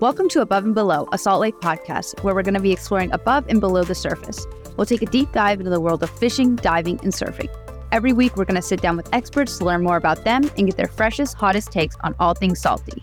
Welcome to Above and Below, a Salt Life podcast, where we're going to be exploring above and below the surface. We'll take a deep dive into the world of fishing, diving, and surfing. Every week, we're going to sit down with experts to learn more about them and get their freshest, hottest takes on all things salty.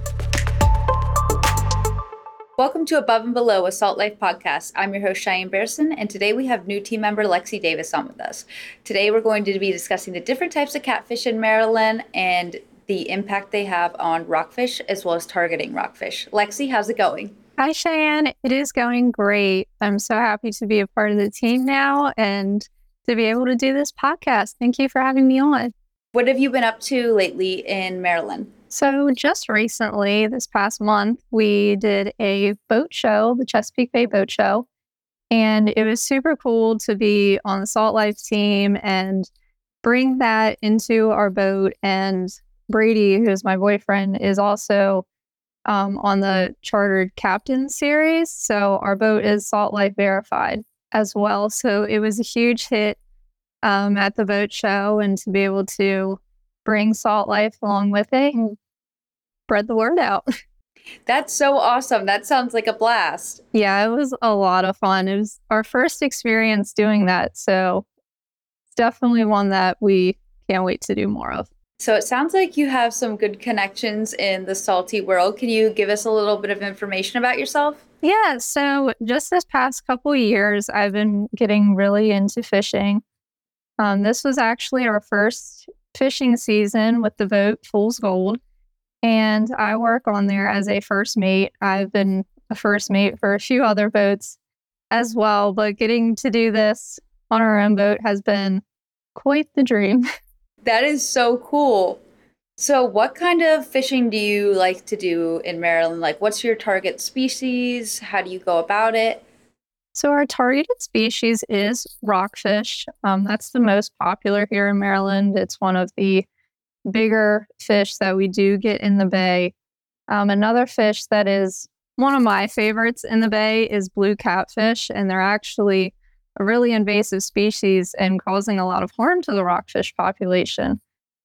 Welcome to Above and Below, a Salt Life podcast. I'm your host, Cheyenne Bearson, and today we have new team member Lexi Davis on with us. Today, we're going to be discussing the different types of catfish in Maryland and the impact they have on rockfish, as well as targeting rockfish. Lexi, how's it going? Hi, Cheyenne. It is going great. I'm so happy to be a part of the team now and to be able to do this podcast. Thank you for having me on. What have you been up to lately in Maryland? So just recently, this past month, we did a boat show, the Chesapeake Bay Boat Show, and it was super cool to be on the Salt Life team and bring that into our boat. And Brady, who's my boyfriend, is also on the Chartered Captain series. So our boat is Salt Life verified as well. So it was a huge hit at the boat show, and to be able to bring Salt Life along with it and spread the word out. That's so awesome. That sounds like a blast. Yeah, it was a lot of fun. It was our first experience doing that. So it's definitely one that we can't wait to do more of. So it sounds like you have some good connections in the salty world. Can you give us a little bit of information about yourself? Yeah, so just this past couple of years, I've been getting really into fishing. This was actually our first fishing season with the boat Fool's Gold, and I work on there as a first mate. I've been a first mate for a few other boats as well, but getting to do this on our own boat has been quite the dream. That is so cool. So what kind of fishing do you like to do in Maryland? Like, what's your target species? How do you go about it? So our targeted species is rockfish. That's the most popular here in Maryland. It's one of the bigger fish that we do get in the bay. Another fish that is one of my favorites in the bay is blue catfish, and they're actually a really invasive species and causing a lot of harm to the rockfish population.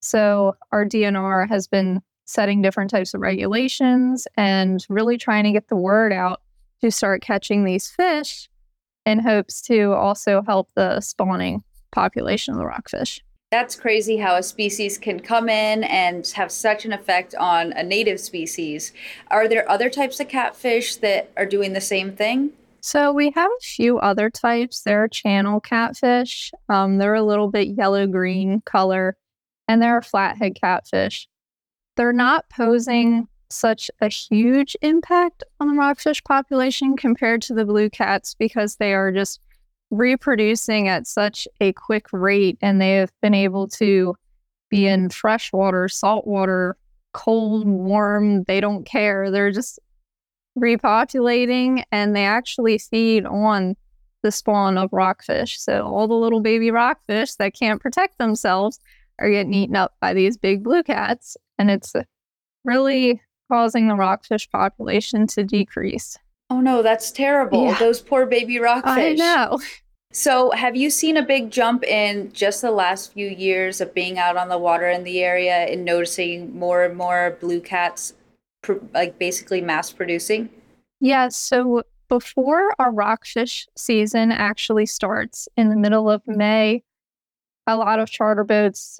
So our DNR has been setting different types of regulations and really trying to get the word out to start catching these fish in hopes to also help the spawning population of the rockfish. That's crazy how a species can come in and have such an effect on a native species. Are there other types of catfish that are doing the same thing? So we have a few other types. There are channel catfish. They're a little bit yellow-green color, and there are flathead catfish. They're not posing such a huge impact on the rockfish population compared to the blue cats because they are just reproducing at such a quick rate, and they have been able to be in freshwater, saltwater, cold, warm. They don't care. They're just repopulating, and they actually feed on the spawn of rockfish. So all the little baby rockfish that can't protect themselves are getting eaten up by these big blue cats, and it's really causing the rockfish population to decrease. Oh no, that's terrible. Yeah. Those poor baby rockfish. I know. So have you seen a big jump in just the last few years of being out on the water in the area and noticing more and more blue cats like basically mass producing? Yeah, so before our rockfish season actually starts in the middle of May, a lot of charter boats,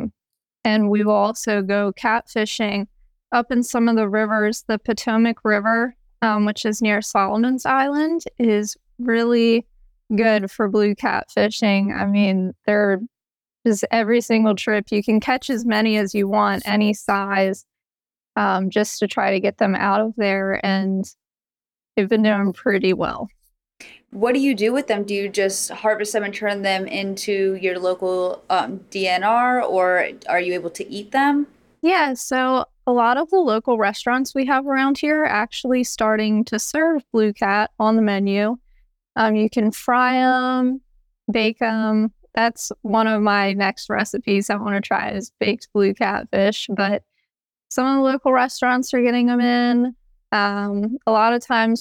and we will also go catfishing up in some of the rivers. The Potomac River, which is near Solomon's Island, is really good for blue cat fishing. I mean, they're just every single trip. You can catch as many as you want, any size, just to try to get them out of there, and they've been doing pretty well. What do you do with them? Do you just harvest them and turn them into your local DNR, or are you able to eat them? Yeah, so a lot of the local restaurants we have around here are actually starting to serve blue cat on the menu. You can fry them, bake them. That's one of my next recipes I want to try is baked blue catfish, but some of the local restaurants are getting them in. A lot of times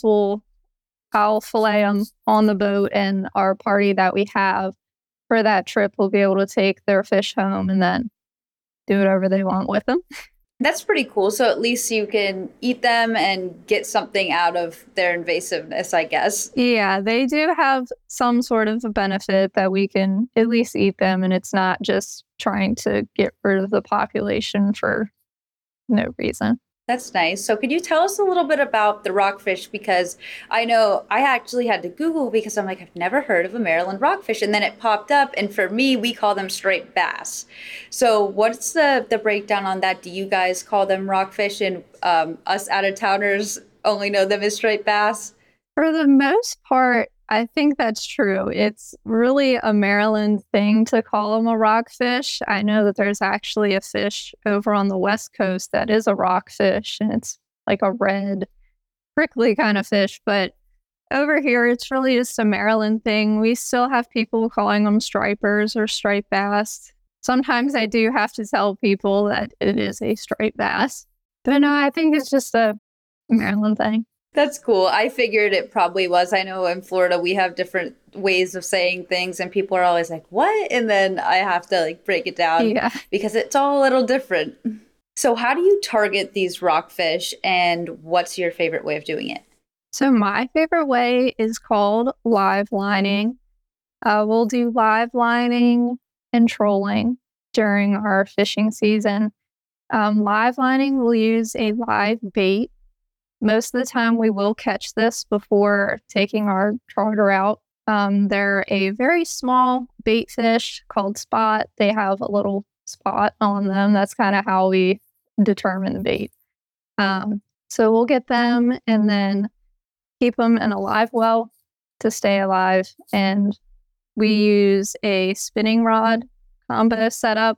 I'll fillet them on the boat, and our party that we have for that trip will be able to take their fish home and then do whatever they want with them. That's pretty cool. So at least you can eat them and get something out of their invasiveness, I guess. Yeah, they do have some sort of a benefit that we can at least eat them, and it's not just trying to get rid of the population for no reason. That's nice. So could you tell us a little bit about the rockfish? Because I know I actually had to Google because I'm like, I've never heard of a Maryland rockfish. And then it popped up. And for me, we call them striped bass. So what's the breakdown on that? Do you guys call them rockfish and us out of towners only know them as striped bass? For the most part, I think that's true. It's really a Maryland thing to call them a rockfish. I know that there's actually a fish over on the West Coast that is a rockfish, and it's like a red, prickly kind of fish. But over here, it's really just a Maryland thing. We still have people calling them stripers or striped bass. Sometimes I do have to tell people that it is a striped bass. But no, I think it's just a Maryland thing. That's cool. I figured it probably was. I know in Florida we have different ways of saying things and people are always like, "What?" And then I have to like break it down Yeah. because it's all a little different. So how do you target these rockfish and what's your favorite way of doing it? So my favorite way is called live lining. We'll do live lining and trolling during our fishing season. Live lining, we'll use a live bait. Most of the time, we will catch this before taking our charter out. They're a very small bait fish called spot. They have a little spot on them. That's kind of how we determine the bait. So we'll get them and then keep them in a live well to stay alive. And we use a spinning rod combo setup,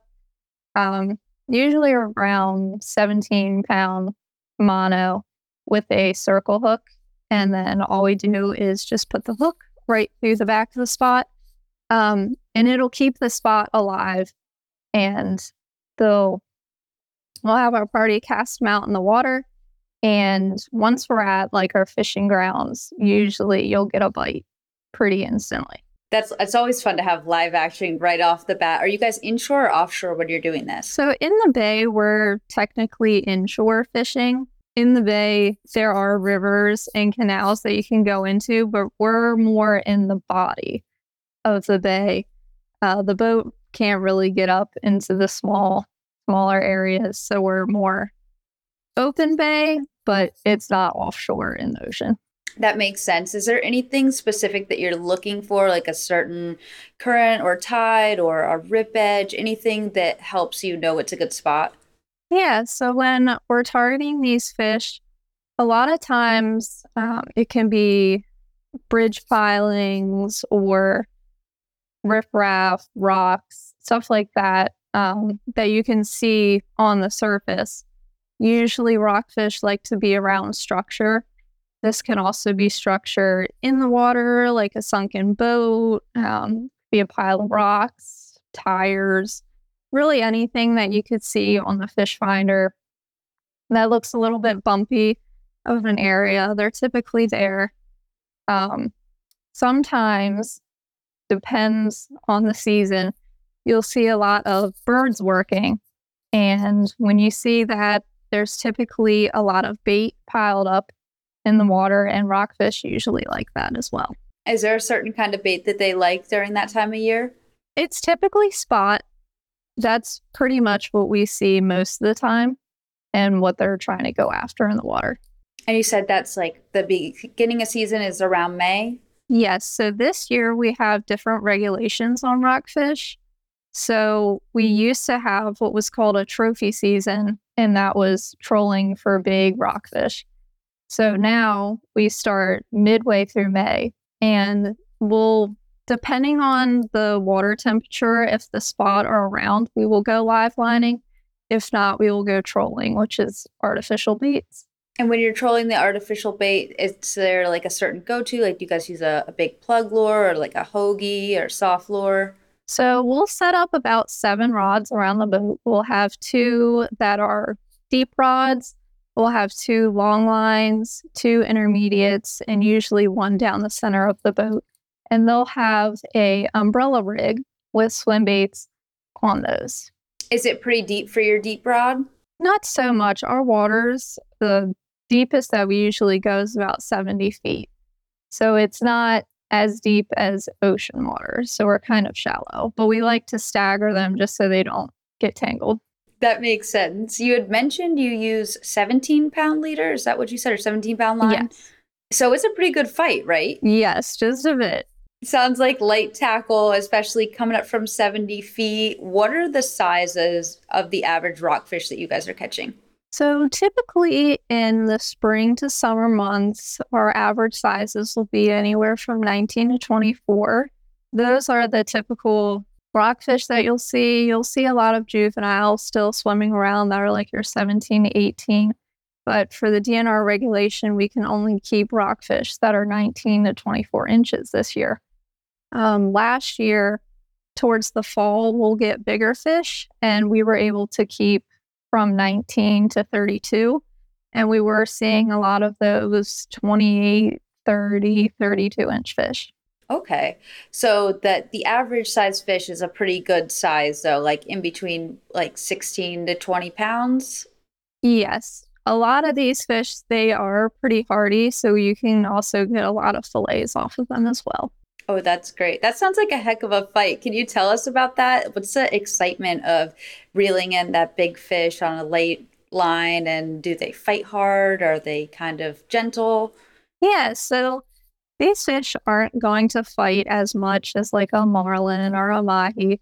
usually around 17-pound mono with a circle hook. And then all we do is just put the hook right through the back of the spot. And it'll keep the spot alive. And we'll have our party cast them out in the water. And once we're at like our fishing grounds, usually you'll get a bite pretty instantly. That's it's always fun to have live action right off the bat. Are you guys inshore or offshore when you're doing this? So in the bay, we're technically inshore fishing. In the bay, there are rivers and canals that you can go into, but we're more in the body of the bay. The boat can't really get up into the smaller areas, so we're more open bay, but it's not offshore in the ocean. That makes sense. Is there anything specific that you're looking for, like a certain current or tide or a rip edge, anything that helps you know it's a good spot? Yeah, so when we're targeting these fish, a lot of times it can be bridge pilings or riprap, rocks, stuff like that, that you can see on the surface. Usually rockfish like to be around structure. This can also be structure in the water, like a sunken boat, be a pile of rocks, tires, really anything that you could see on the fish finder that looks a little bit bumpy of an area. They're typically there. Sometimes, depends on the season, you'll see a lot of birds working. And when you see that, there's typically a lot of bait piled up in the water, and rockfish usually like that as well. Is there a certain kind of bait that they like during that time of year? It's typically spot. That's pretty much what we see most of the time and what they're trying to go after in the water. And you said that's like the beginning of season is around May? Yes. So this year we have different regulations on rockfish. So we used to have what was called a trophy season, and that was trolling for big rockfish. So now we start midway through May, and we'll, depending on the water temperature, if the spot are around, we will go live lining. If not, we will go trolling, which is artificial baits. And when you're trolling the artificial bait, is there like a certain go-to? Like do you guys use a big plug lure or like a hoagie or soft lure? So we'll set up about 7 rods around the boat. We'll have 2 that are deep rods. We'll have 2 long lines, 2 intermediates, and usually 1 down the center of the boat. And they'll have a umbrella rig with swim baits on those. Is it pretty deep for your deep rod? Not so much. Our waters, the deepest that we usually go is about 70 feet. So it's not as deep as ocean water. So we're kind of shallow, but we like to stagger them just so they don't get tangled. That makes sense. You had mentioned you use 17-pound leader. Is that what you said, or 17-pound line? Yes. So it's a pretty good fight, right? Yes, just a bit. Sounds like light tackle, especially coming up from 70 feet. What are the sizes of the average rockfish that you guys are catching? So typically in the spring to summer months, our average sizes will be anywhere from 19 to 24. Those are the typical rockfish that you'll see. You'll see a lot of juveniles still swimming around that are like your 17 to 18. But for the DNR regulation, we can only keep rockfish that are 19 to 24 inches this year. Last year, towards the fall, we'll get bigger fish, and we were able to keep from 19 to 32. And we were seeing a lot of those 28, 30, 32-inch fish. Okay. So that the average size fish is a pretty good size though, like in between like 16 to 20 pounds. Yes. A lot of these fish, they are pretty hardy, so you can also get a lot of fillets off of them as well. Oh, that's great. That sounds like a heck of a fight. Can you tell us about that? What's the excitement of reeling in that big fish on a late line? And do they fight hard? Are they kind of gentle? Yeah, so these fish aren't going to fight as much as like a marlin or a mahi,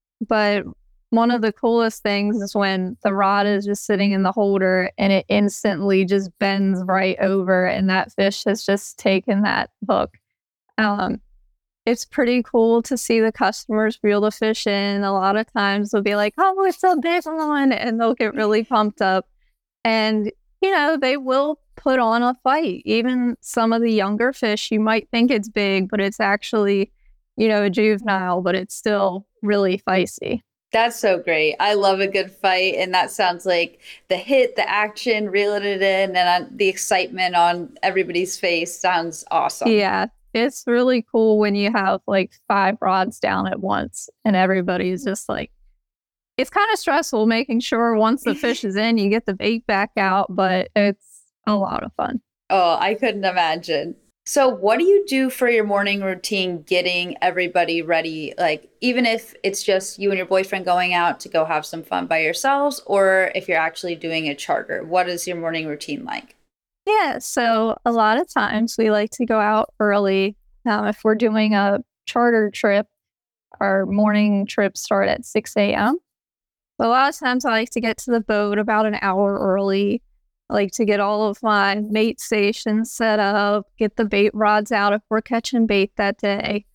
but one of the coolest things is when the rod is just sitting in the holder and it instantly just bends right over and that fish has just taken that hook. Um, it's pretty cool to see the customers reel the fish in. A lot of times they'll be like, oh, it's a big one, and they'll get really pumped up. And, they will put on a fight. Even some of the younger fish, you might think it's big, but it's actually, a juvenile, but it's still really feisty. That's so great. I love a good fight. And that sounds like the hit, the action, reeling it in, and the excitement on everybody's face sounds awesome. Yeah, it's really cool when you have like 5 rods down at once and everybody's just like, it's kind of stressful making sure once the fish is in, you get the bait back out, but it's a lot of fun. Oh, I couldn't imagine. So, what do you do for your morning routine getting everybody ready? Like, even if it's just you and your boyfriend going out to go have some fun by yourselves, or if you're actually doing a charter, what is your morning routine like? Yeah, so a lot of times we like to go out early. If we're doing a charter trip, our morning trips start at 6 a.m. But a lot of times I like to get to the boat about an hour early. I like to get all of my bait stations set up, get the bait rods out if we're catching bait that day.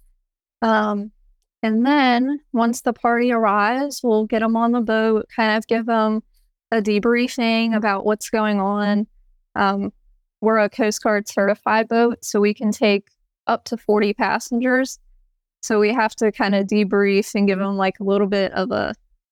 And then once the party arrives, we'll get them on the boat, kind of give them a debriefing about what's going on. We're a Coast Guard certified boat, so we can take up to 40 passengers. So we have to kind of debrief and give them like a little bit of a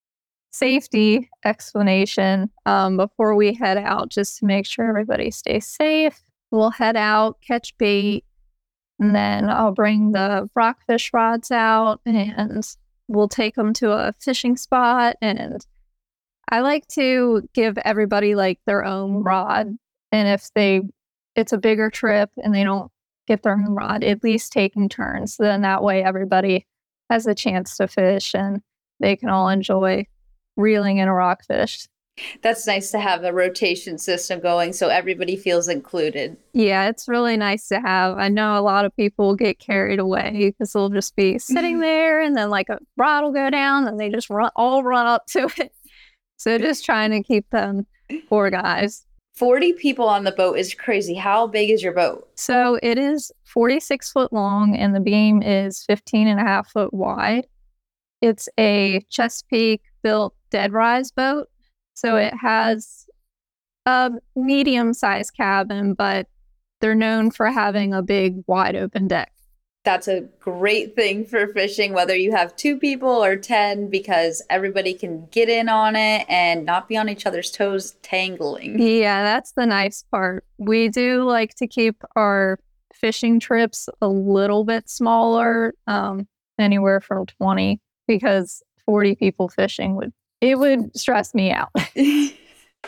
safety explanation before we head out, just to make sure everybody stays safe. We'll head out, catch bait, and then I'll bring the rockfish rods out and we'll take them to a fishing spot. And I like to give everybody like their own rod. And if it's a bigger trip and they don't get their own rod, at least taking turns. Then that way everybody has a chance to fish and they can all enjoy reeling in a rockfish. That's nice to have a rotation system going so everybody feels included. Yeah, it's really nice to have. I know a lot of people get carried away because they'll just be sitting there and then like a rod will go down and they just run up to it. So just trying to keep them organized. 40 people on the boat is crazy. How big is your boat? So it is 46 foot long and the beam is 15 and a half foot wide. It's a Chesapeake built dead rise boat. So it has a medium-sized cabin, but they're known for having a big, wide open deck. That's a great thing for fishing, whether you have 2 people or 10, because everybody can get in on it and not be on each other's toes tangling. Yeah, that's the nice part. We do like to keep our fishing trips a little bit smaller, anywhere from 20, because 40 people fishing would stress me out.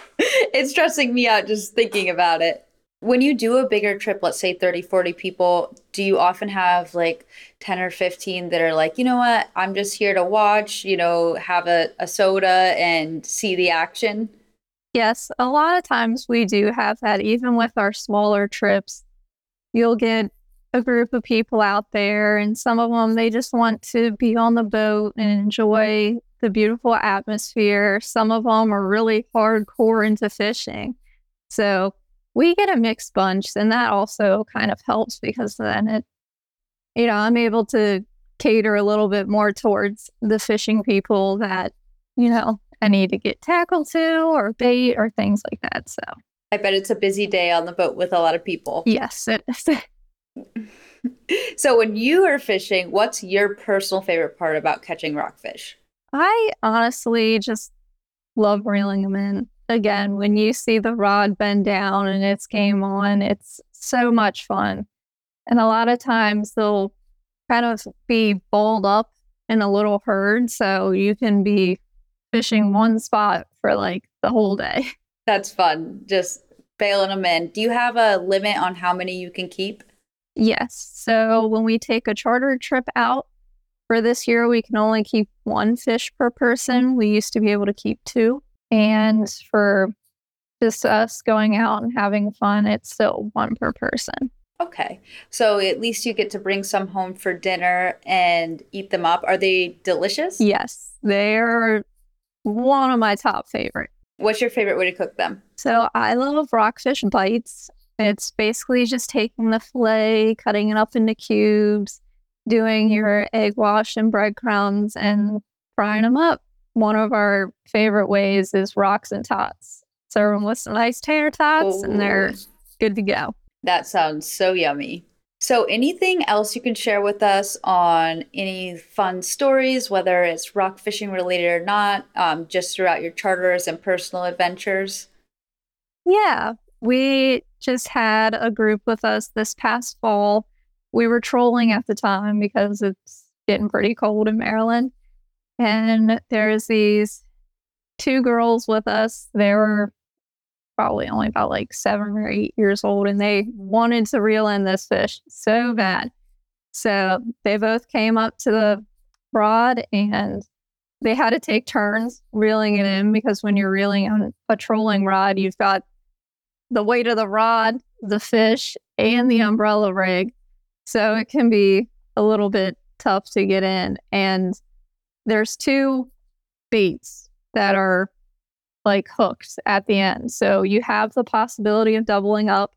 It's stressing me out just thinking about it. When you do a bigger trip, let's say 30, 40 people, do you often have like 10 or 15 that are like, you know what, I'm just here to watch, have a soda and see the action? Yes, a lot of times we do have that. Even with our smaller trips, you'll get a group of people out there, and some of them, they just want to be on the boat and enjoy the beautiful atmosphere. Some of them are really hardcore into fishing. So we get a mixed bunch, and that also kind of helps because then I'm able to cater a little bit more towards the fishing people that, I need to get tackle to or bait or things like that. So I bet it's a busy day on the boat with a lot of people. yes, it is. So when you are fishing, what's your personal favorite part about catching rockfish? I honestly just love reeling them in. Again, when you see the rod bend down and it's game on, it's so much fun. And a lot of times they'll kind of be balled up in a little herd, so you can be fishing one spot for like the whole day. That's fun, just bailing them in. Do you have a limit on how many you can keep? Yes. So when we take a charter trip out for this year, we can only keep one fish per person. We used to be able to keep two. And for just us going out and having fun, it's still one per person. Okay. So at least you get to bring some home for dinner and eat them up. Are they delicious? Yes, they're one of my top favorite. What's your favorite way to cook them? So I love rockfish bites. It's basically just taking the fillet, cutting it up into cubes, doing your egg wash and breadcrumbs, and frying them up. One of our favorite ways is rocks and tots. Serve them with some nice tater tots, and they're good to go. That sounds so yummy. So anything else you can share with us on any fun stories, whether it's rock fishing related or not, just throughout your charters and personal adventures? Yeah, we just had a group with us this past fall. We were trolling at the time because it's getting pretty cold in Maryland. And there's these two girls with us. They were probably only about like 7 or 8 years old, and they wanted to reel in this fish so bad. So they both came up to the rod and they had to take turns reeling it in, because when you're reeling on a trolling rod, you've got the weight of the rod, the fish, and the umbrella rig. So it can be a little bit tough to get in. And there's 2 baits that are like hooked at the end. So you have the possibility of doubling up,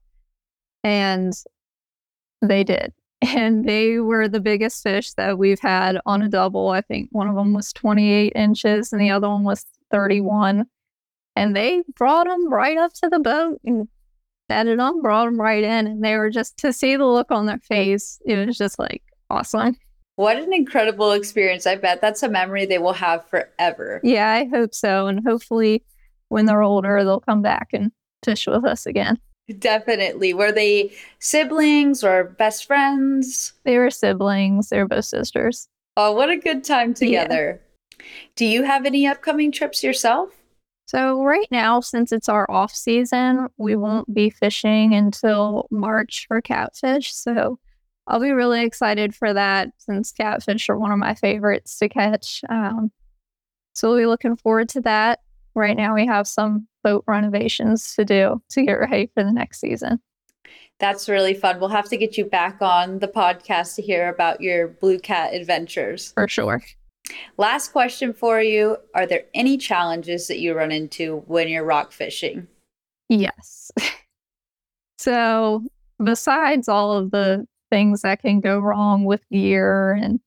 and they did. And they were the biggest fish that we've had on a double. I think one of them was 28 inches and the other one was 31. And they brought them right up to the boat and netted them, brought them right in. And they were just, to see the look on their face, it was just like awesome. What an incredible experience. I bet that's a memory they will have forever. Yeah, I hope so. And hopefully when they're older, they'll come back and fish with us again. Definitely. Were they siblings or best friends? They were siblings. They were both sisters. Oh, what a good time together. Yeah. Do you have any upcoming trips yourself? So right now, since it's our off season, we won't be fishing until March for catfish. So I'll be really excited for that, since catfish are one of my favorites to catch. So we'll be looking forward to that. Right now we have some boat renovations to do to get ready for the next season. That's really fun. We'll have to get you back on the podcast to hear about your Blue Cat adventures. For sure. Last question for you. Are there any challenges that you run into when you're rock fishing? Yes. So besides all of the things that can go wrong with gear and,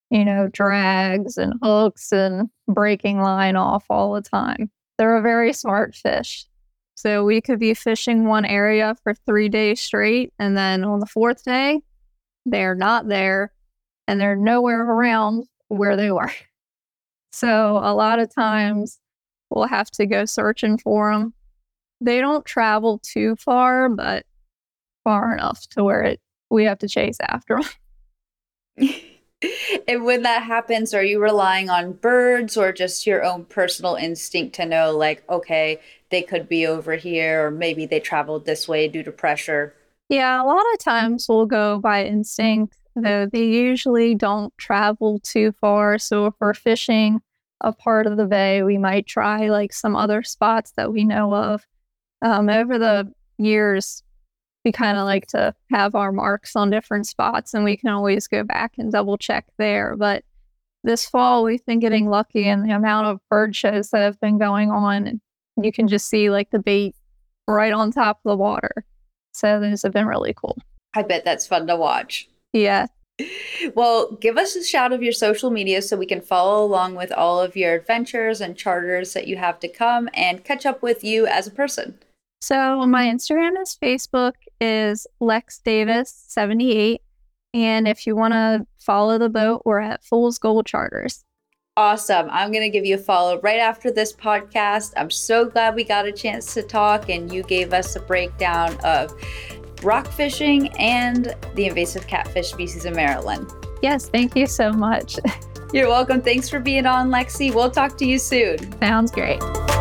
drags and hooks and breaking line off all the time, they're a very smart fish. So we could be fishing one area for 3 days straight, and then on the 4th day, they're not there and they're nowhere around where they were. So a lot of times we'll have to go searching for them. They don't travel too far, but far enough to where we have to chase after them. And when that happens, are you relying on birds or just your own personal instinct to know, like, okay, they could be over here, or maybe they traveled this way due to pressure? Yeah, a lot of times we'll go by instinct, though they usually don't travel too far. So if we're fishing a part of the bay, we might try like some other spots that we know of. Over the years, we kind of like to have our marks on different spots and we can always go back and double check there. But this fall, we've been getting lucky in the amount of bird shows that have been going on. And you can just see like the bait right on top of the water. So those have been really cool. I bet that's fun to watch. Yeah. Well, give us a shout of your social media so we can follow along with all of your adventures and charters that you have to come and catch up with you as a person. So my Instagram is Facebook is Lex Davis 78. And if you want to follow the boat, we're at Fool's Gold Charters. Awesome. I'm going to give you a follow right after this podcast. I'm so glad we got a chance to talk and you gave us a breakdown of rock fishing and the invasive catfish species in Maryland. Yes, thank you so much. You're welcome. Thanks for being on, Lexi. We'll talk to you soon. Sounds great.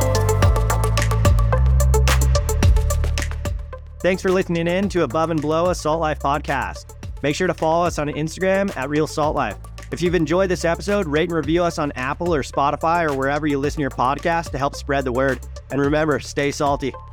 Thanks for listening in to Above and Below, a Salt Life podcast. Make sure to follow us on Instagram at Real Salt Life. If you've enjoyed this episode, rate and review us on Apple or Spotify or wherever you listen to your podcast to help spread the word. And remember, stay salty.